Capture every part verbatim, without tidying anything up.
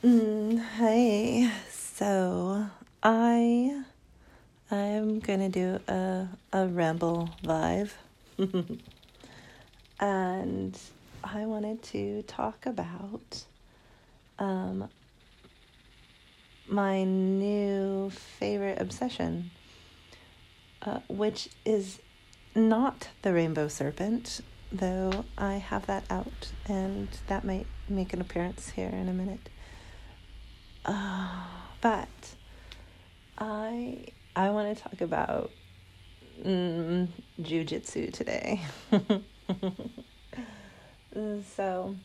Mm, hey, so I I'm gonna do a a ramble live, and I wanted to talk about um my new favorite obsession, uh, which is not the rainbow serpent, though I have that out, and that might make an appearance here in a minute. Uh, but I I want to talk about mm, jujitsu today. so,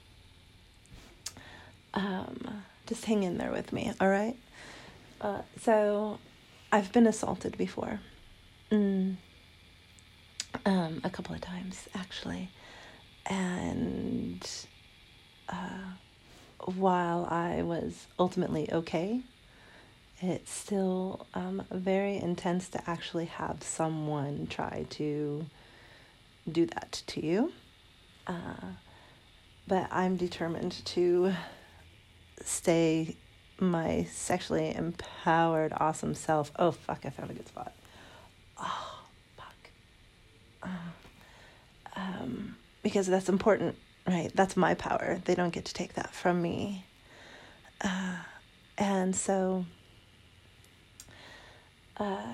um, just hang in there with me, all right? Uh, so, I've been assaulted before, mm, um, a couple of times actually, and uh, while I was ultimately okay, it's still um, very intense to actually have someone try to do that to you. Uh, but I'm determined to stay my sexually empowered, awesome self. Oh, fuck, I found a good spot. Oh, fuck. Uh, um, because that's important, right? That's my power. They don't get to take that from me. Uh, and so... Uh,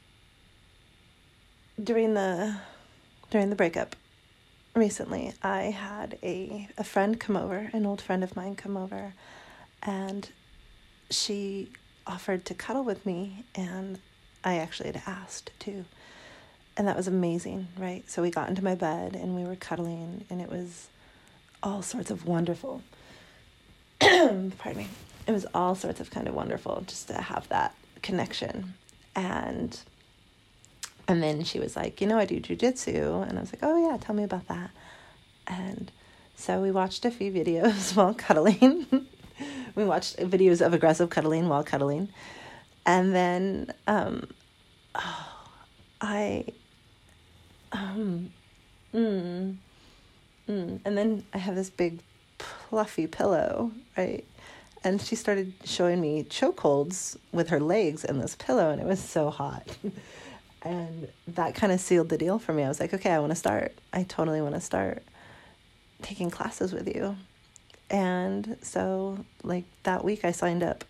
during the during the breakup recently, I had a, a friend come over, an old friend of mine come over, and she offered to cuddle with me, and I actually had asked too. And that was amazing, right? So we got into my bed and we were cuddling, and it was all sorts of wonderful. Pardon me. It was all sorts of kind of wonderful just to have that connection. And and then she was like, you know, I do jujitsu. And I was like, oh, yeah, tell me about that. And so we watched a few videos while cuddling. We watched videos of aggressive cuddling while cuddling. And then um, oh, I, um, mm, mm. and then I have this big fluffy pillow, right? And she started showing me chokeholds with her legs in this pillow, and it was so hot. And that kind of sealed the deal for me. I was like, okay, I want to start. I totally want to start taking classes with you. And so, like, that week I signed up.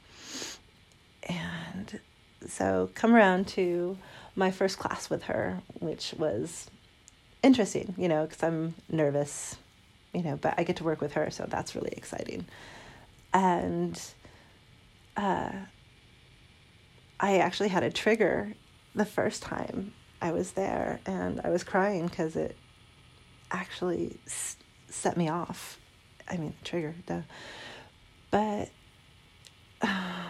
And so come around to my first class with her, which was interesting, you know, because I'm nervous, you know, but I get to work with her, so that's really exciting. And uh, I actually had a trigger the first time I was there, and I was crying because it actually s- set me off. I mean, trigger, duh. But uh,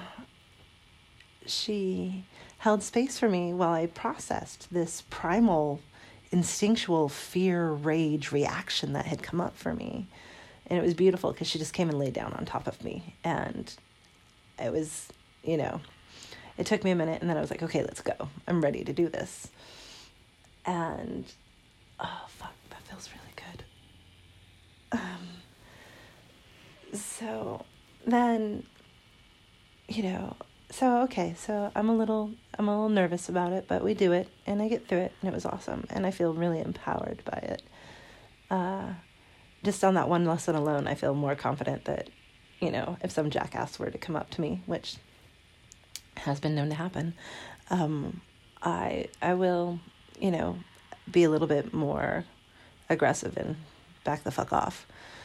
she held space for me while I processed this primal, instinctual fear, rage reaction that had come up for me. And it was beautiful because she just came and laid down on top of me. And it was, you know, it took me a minute, and then I was like, okay, let's go. I'm ready to do this. And, oh, fuck, that feels really good. Um, so then, you know, so, okay, so I'm a little, I'm a little nervous about it, but we do it, and I get through it, and it was awesome. And I feel really empowered by it. Uh, just on that one lesson alone, I feel more confident that, you know, if some jackass were to come up to me, which has been known to happen, um, I I will, you know, be a little bit more aggressive and back the fuck off.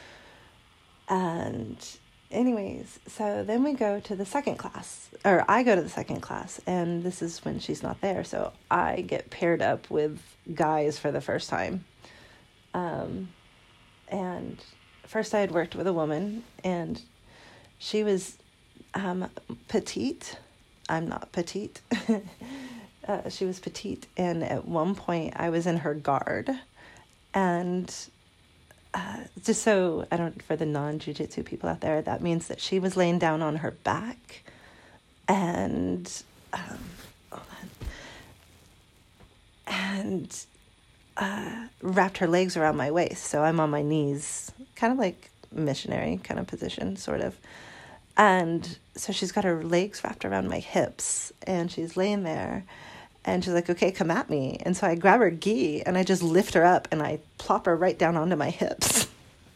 And anyways, so then we go to the second class, or I go to the second class, and this is when she's not there, so I get paired up with guys for the first time. Um, and first I had worked with a woman, and she was um, petite. I'm not petite. uh, she was petite, and at one point I was in her guard, and uh, just so I don't, for the non-jiu-jitsu people out there, that means that she was laying down on her back, and um, hold on, and uh, wrapped her legs around my waist, so I'm on my knees, kind of like missionary kind of position, sort of. And so she's got her legs wrapped around my hips, and she's laying there, and she's like, okay, come at me. And so I grab her gi, and I just lift her up, and I plop her right down onto my hips.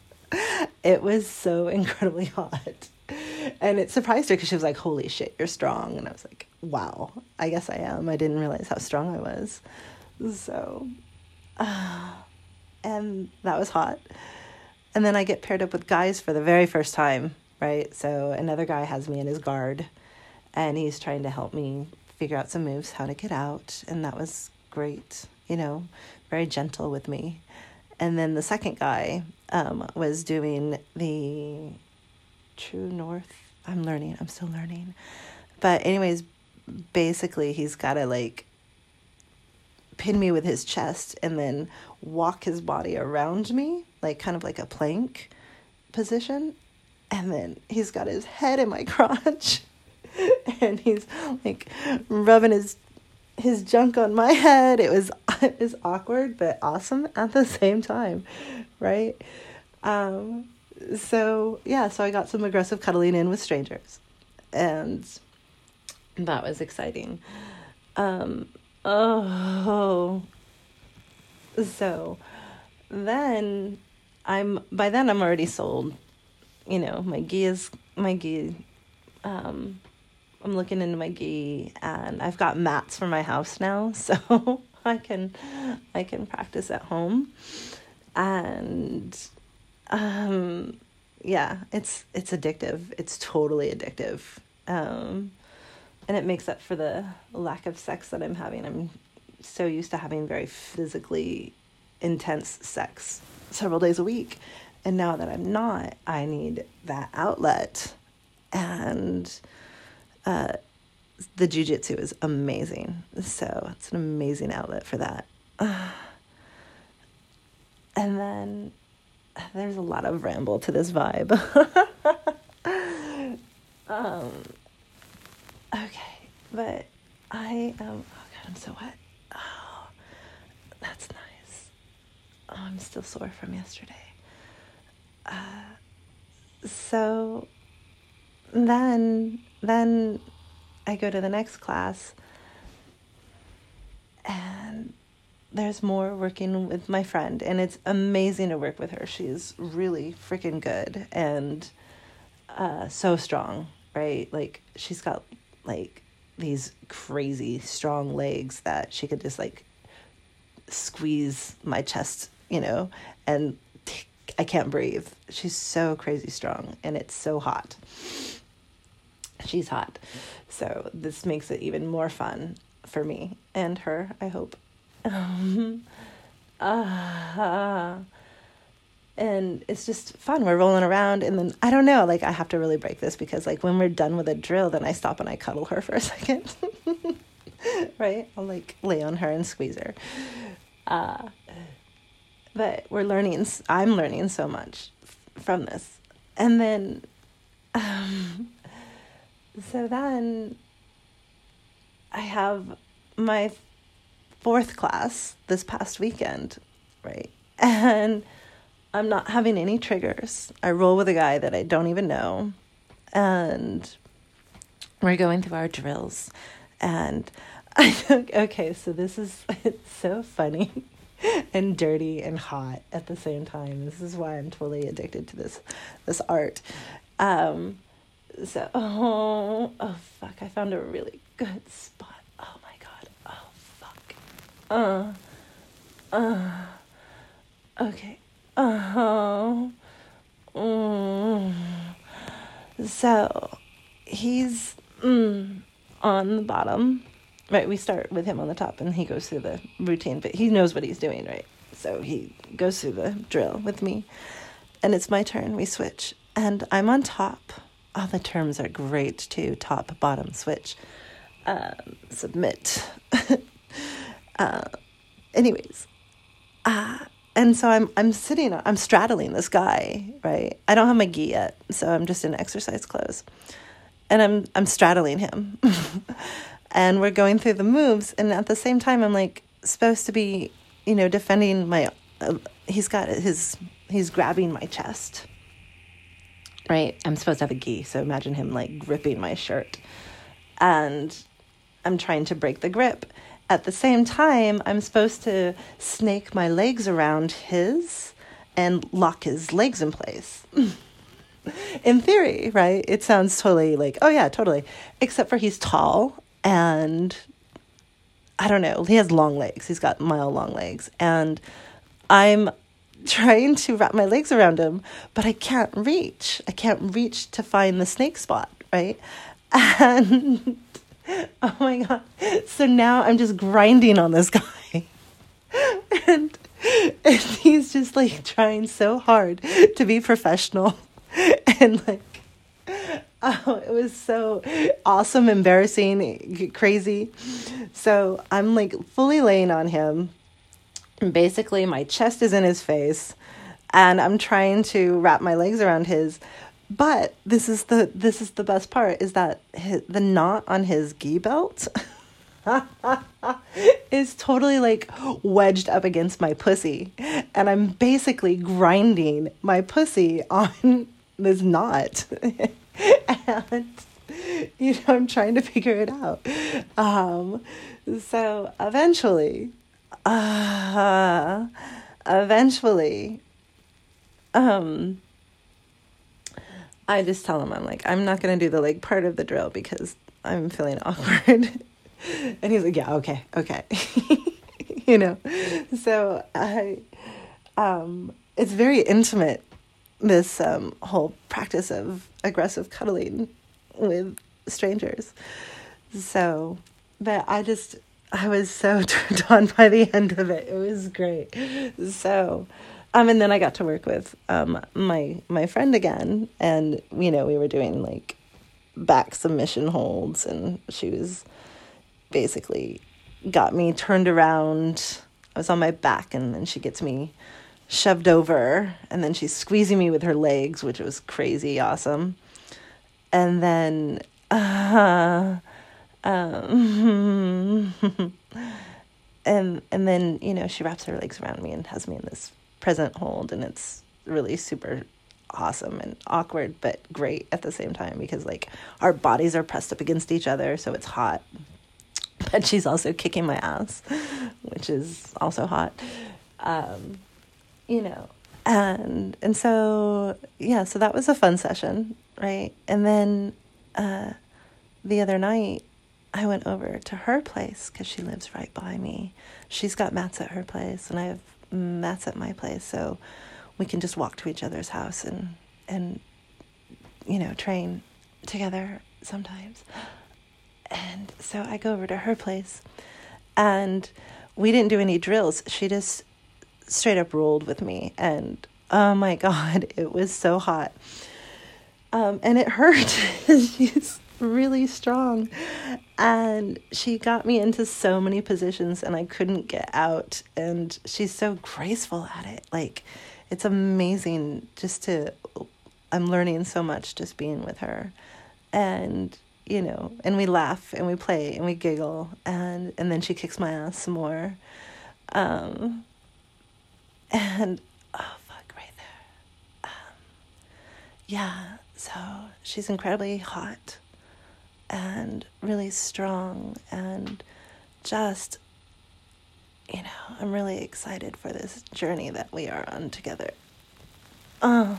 It was so incredibly hot. And it surprised her because she was like, holy shit, you're strong. And I was like, wow, I guess I am. I didn't realize how strong I was. So, uh, and that was hot. And then I get paired up with guys for the very first time, right? So another guy has me in his guard, and he's trying to help me figure out some moves, how to get out. And that was great, you know, very gentle with me. And then the second guy um, was doing the True North. I'm learning. I'm still learning. But anyways, basically he's got to like pin me with his chest and then walk his body around me, like kind of like a plank position. And then he's got his head in my crotch and he's like rubbing his his junk on my head. It was it was awkward but awesome at the same time, right? Um, so yeah, so I got some aggressive cuddling in with strangers, and that was exciting. Um, oh, so then I'm by then I'm already sold. You know, my gi is my gi. Um, I'm looking into my gi, and I've got mats for my house now, so I can I can practice at home, and um, yeah, it's it's addictive. It's totally addictive, um, and it makes up for the lack of sex that I'm having. I'm so used to having very physically intense sex several days a week, and now that I'm not, I need that outlet, and Uh, the jiu-jitsu is amazing. So it's an amazing outlet for that. Uh, and then there's a lot of ramble to this vibe. um, okay, but I am, oh God, I'm so wet. Oh, that's nice. Oh, I'm still sore from yesterday. Uh, so then, then I go to the next class, and there's more working with my friend, and it's amazing to work with her. She's really freaking good and uh, so strong, right? Like, she's got like these crazy strong legs that she could just like squeeze my chest, you know, and I can't breathe. She's so crazy strong, and it's so hot. She's hot. So this makes it even more fun for me and her, I hope. Um, uh, and it's just fun. We're rolling around, and then, I don't know, like, I have to really break this because, like, when we're done with a drill, then I stop and I cuddle her for a second. Right? I'll, like, lay on her and squeeze her. Uh, but we're learning, I'm learning so much from this. And then, um, so then I have my fourth class this past weekend, right? And I'm not having any triggers. I roll with a guy that I don't even know, and we're going through our drills. And I think, okay, so this is, it's so funny and dirty and hot at the same time. This is why I'm totally addicted to this, this art. Um, so, oh, oh, fuck, I found a really good spot. Oh my God. Oh, fuck. Uh, uh, okay. Oh, mm. So he's mm, on the bottom, right? We start with him on the top, and he goes through the routine, but he knows what he's doing, right? So he goes through the drill with me, and it's my turn. We switch, and I'm on top. Oh, the terms are great too. Top, bottom, switch, um, submit. uh, anyways, uh, and so I'm I'm sitting, I'm straddling this guy, right? I don't have my gi yet, so I'm just in exercise clothes, and I'm I'm straddling him, and we're going through the moves, and at the same time, I'm like supposed to be, you know, defending my. Uh, he's got his, he's grabbing my chest right? I'm supposed to have a gi, so imagine him like gripping my shirt. And I'm trying to break the grip. At the same time, I'm supposed to snake my legs around his and lock his legs in place. In theory, right? It sounds totally like, oh yeah, totally. Except for he's tall and I don't know, he has long legs. He's got mile long legs. And I'm trying to wrap my legs around him, but I can't reach. I can't reach to find the snake spot, right? And oh my God. So now I'm just grinding on this guy. and, and he's just like trying so hard to be professional. And like, oh, it was so awesome, embarrassing, crazy. So I'm like fully laying on him. Basically, my chest is in his face and I'm trying to wrap my legs around his. But this is the this is the best part, is that his, the knot on his gi belt is totally like wedged up against my pussy. And I'm basically grinding my pussy on this knot. And, you know, I'm trying to figure it out. Um, so eventually, uh, eventually, um, I just tell him, I'm like, I'm not going to do the leg part of the drill because I'm feeling awkward. And he's like, yeah, okay, okay. You know, so I, um, it's very intimate, this um, whole practice of aggressive cuddling with strangers. So, but I just, I was so turned on by the end of it. It was great. So, um, and then I got to work with um my my friend again, and you know we were doing like back submission holds, and she was basically got me turned around. I was on my back, and then she gets me shoved over, and then she's squeezing me with her legs, which was crazy awesome. And then, uh, um, and and then you know she wraps her legs around me and has me in this present hold, and it's really super awesome and awkward but great at the same time, because like our bodies are pressed up against each other, so it's hot, but she's also kicking my ass, which is also hot. Um, you know, and and so yeah, so that was a fun session, right? And then uh, the other night I went over to her place because she lives right by me. She's got mats at her place, and I have mats at my place, so we can just walk to each other's house and and you know train together sometimes. And so I go over to her place, and we didn't do any drills. She just straight up rolled with me, and oh my God, it was so hot. Um, and it hurt. She's really strong, and she got me into so many positions, and I couldn't get out. And she's so graceful at it. Like, it's amazing just to, I'm learning so much just being with her. And, you know, and we laugh and we play and we giggle, and, and then she kicks my ass some more. Um, and, oh, fuck, right there. Um, yeah, so she's incredibly hot and really strong, and just, you know, I'm really excited for this journey that we are on together. Oh,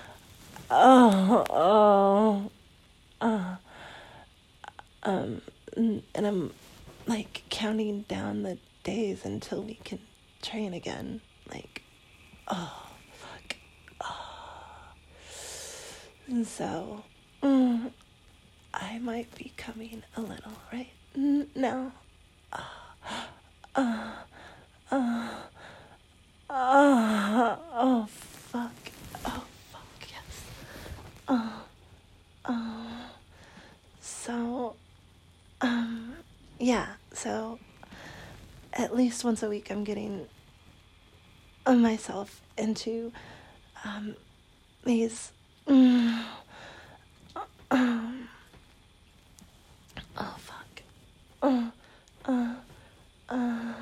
oh, oh, oh. Um, and I'm, like, counting down the days until we can train again. Like, oh, fuck, oh. And so, mm, I might be coming a little right now. Uh, uh, uh, uh, oh, fuck. Oh, fuck, yes. Uh, uh, so, um, yeah, so at least once a week I'm getting uh, myself into, um, these, um, um, oh, fuck, uh, uh, uh,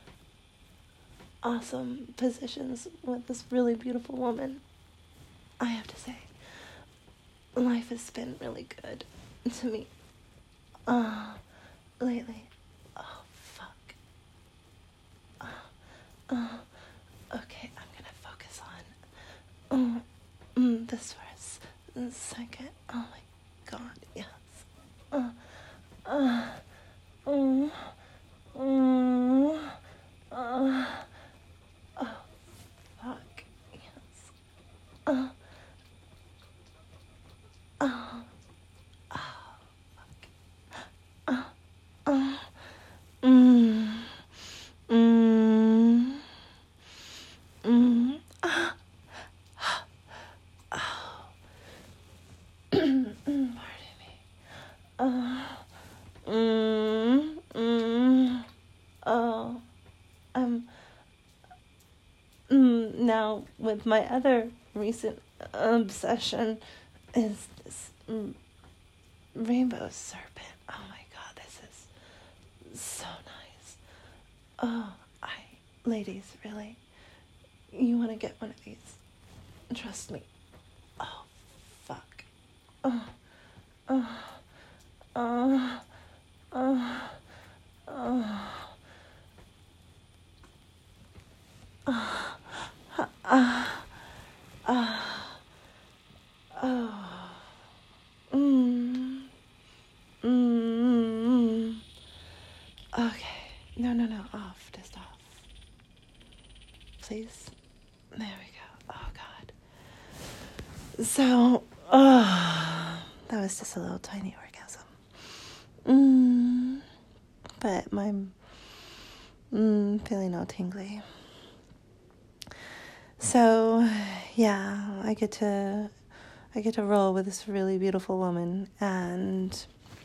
awesome positions with this really beautiful woman, I have to say. life has been really good to me uh, lately. Oh, fuck. Uh, uh, okay, I'm gonna focus on uh, mm, this for a second. Oh my god, yes. Uh, uh, mm, mm, uh, oh, fuck, yes. Uh, oh, oh, fuck. Uh, uh, mm, mm, mm, uh, oh, pardon me. Uh, mm, mm, oh, um, mm, now with my other recent obsession is this mm, rainbow serpent. Oh my god, this is so nice. Oh, I, ladies, really, you want to get one of these? Trust me. Oh, fuck. Oh, oh, oh, oh, oh, oh, ah, ah, oh, mm, mm, mm. Okay, no, no, no, off, just off. Please. There we go. Oh, God. So, oh, that was just a little tiny orgasm. Mm, but my, mm, feeling all tingly. So, yeah, I get to, I get to roll with this really beautiful woman and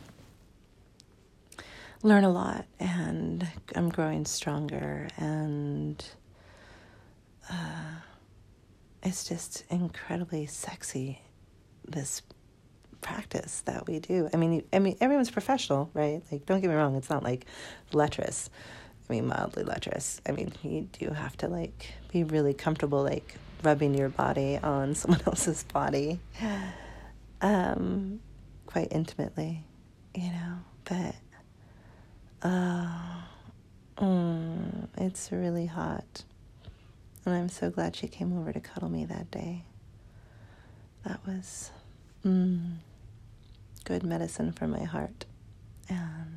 learn a lot, and I'm growing stronger, and uh, it's just incredibly sexy, this practice that we do. I mean, I mean, everyone's professional, right? Like, don't get me wrong, it's not like lecherous. I mean, mildly lecherous. I mean, you do have to, like, be really comfortable, like, rubbing your body on someone else's body, um, quite intimately, you know, but, uh, mm, it's really hot, and I'm so glad she came over to cuddle me that day. That was, mm, good medicine for my heart, and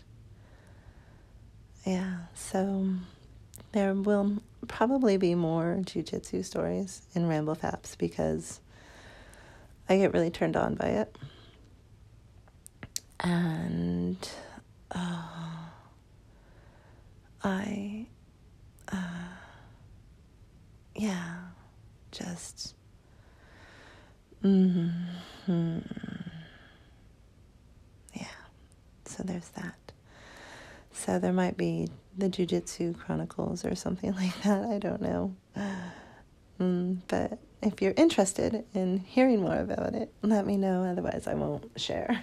yeah, so there will probably be more jiu-jitsu stories in Ramble Faps because I get really turned on by it. And uh, I, uh, yeah, just, mm-hmm. yeah, so there's that. So there might be the Jiu-Jitsu Chronicles or something like that. I don't know. Mm, but if you're interested in hearing more about it, let me know. Otherwise, I won't share.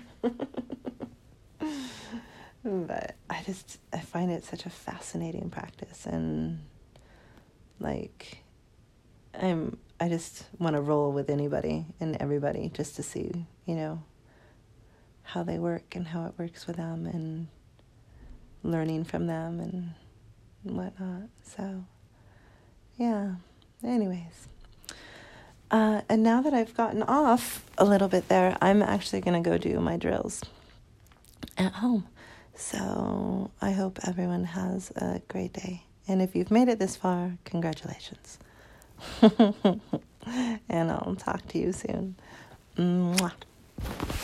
But I just, I find it such a fascinating practice. And, like, I'm, I just want to roll with anybody and everybody just to see, you know, how they work and how it works with them, and learning from them and whatnot. So, yeah. Anyways. Uh, and now that I've gotten off a little bit there, I'm actually going to go do my drills at home. So I hope everyone has a great day. And if you've made it this far, congratulations. And I'll talk to you soon. Mwah.